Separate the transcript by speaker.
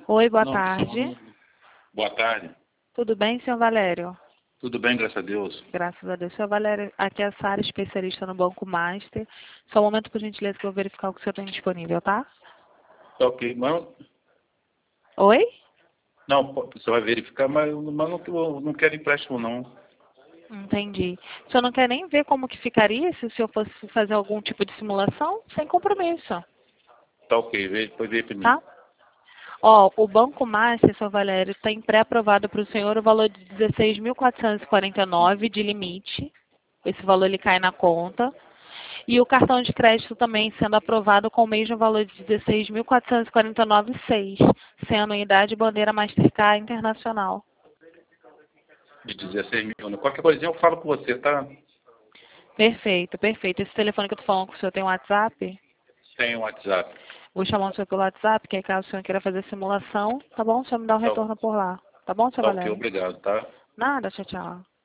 Speaker 1: Oi, boa
Speaker 2: Não,
Speaker 1: tarde.
Speaker 2: boa tarde.
Speaker 1: Tudo bem, senhor Valério?
Speaker 2: Tudo bem, graças a Deus.
Speaker 1: Graças a Deus. Senhor Valério, aqui é a Sara, especialista no Banco Master. Só um momento, por gentileza, que eu vou verificar o que o senhor tem disponível, tá?
Speaker 2: Tá ok, mas
Speaker 1: Oi?
Speaker 2: não, você vai verificar, mas não quero empréstimo não.
Speaker 1: Entendi. O senhor não quer nem ver como que ficaria se o senhor fosse fazer algum tipo de simulação? Sem compromisso,
Speaker 2: Tá ok, depois vê para mim.
Speaker 1: tá? Ó, o Banco Master, senhor Valério, tem pré-aprovado para o senhor o valor de 16.449 de limite. Esse valor ele cai na conta. E o cartão de crédito também sendo aprovado com o mesmo valor de 16.449,6, sem anuidade e bandeira Mastercard Internacional.
Speaker 2: De 16 mil. Qualquer coisinha eu falo com você, tá?
Speaker 1: Perfeito, perfeito. Esse telefone que eu estou falando com o senhor tem um WhatsApp?
Speaker 2: Tem um WhatsApp.
Speaker 1: Vou chamar o senhor pelo WhatsApp, que é caso o senhor queira fazer simulação, tá bom? O senhor me dá um
Speaker 2: Tá,
Speaker 1: retorno por lá. Tá bom, senhor
Speaker 2: tá ok,
Speaker 1: Valério?
Speaker 2: obrigado, tá?
Speaker 1: Nada, tchau, tchau.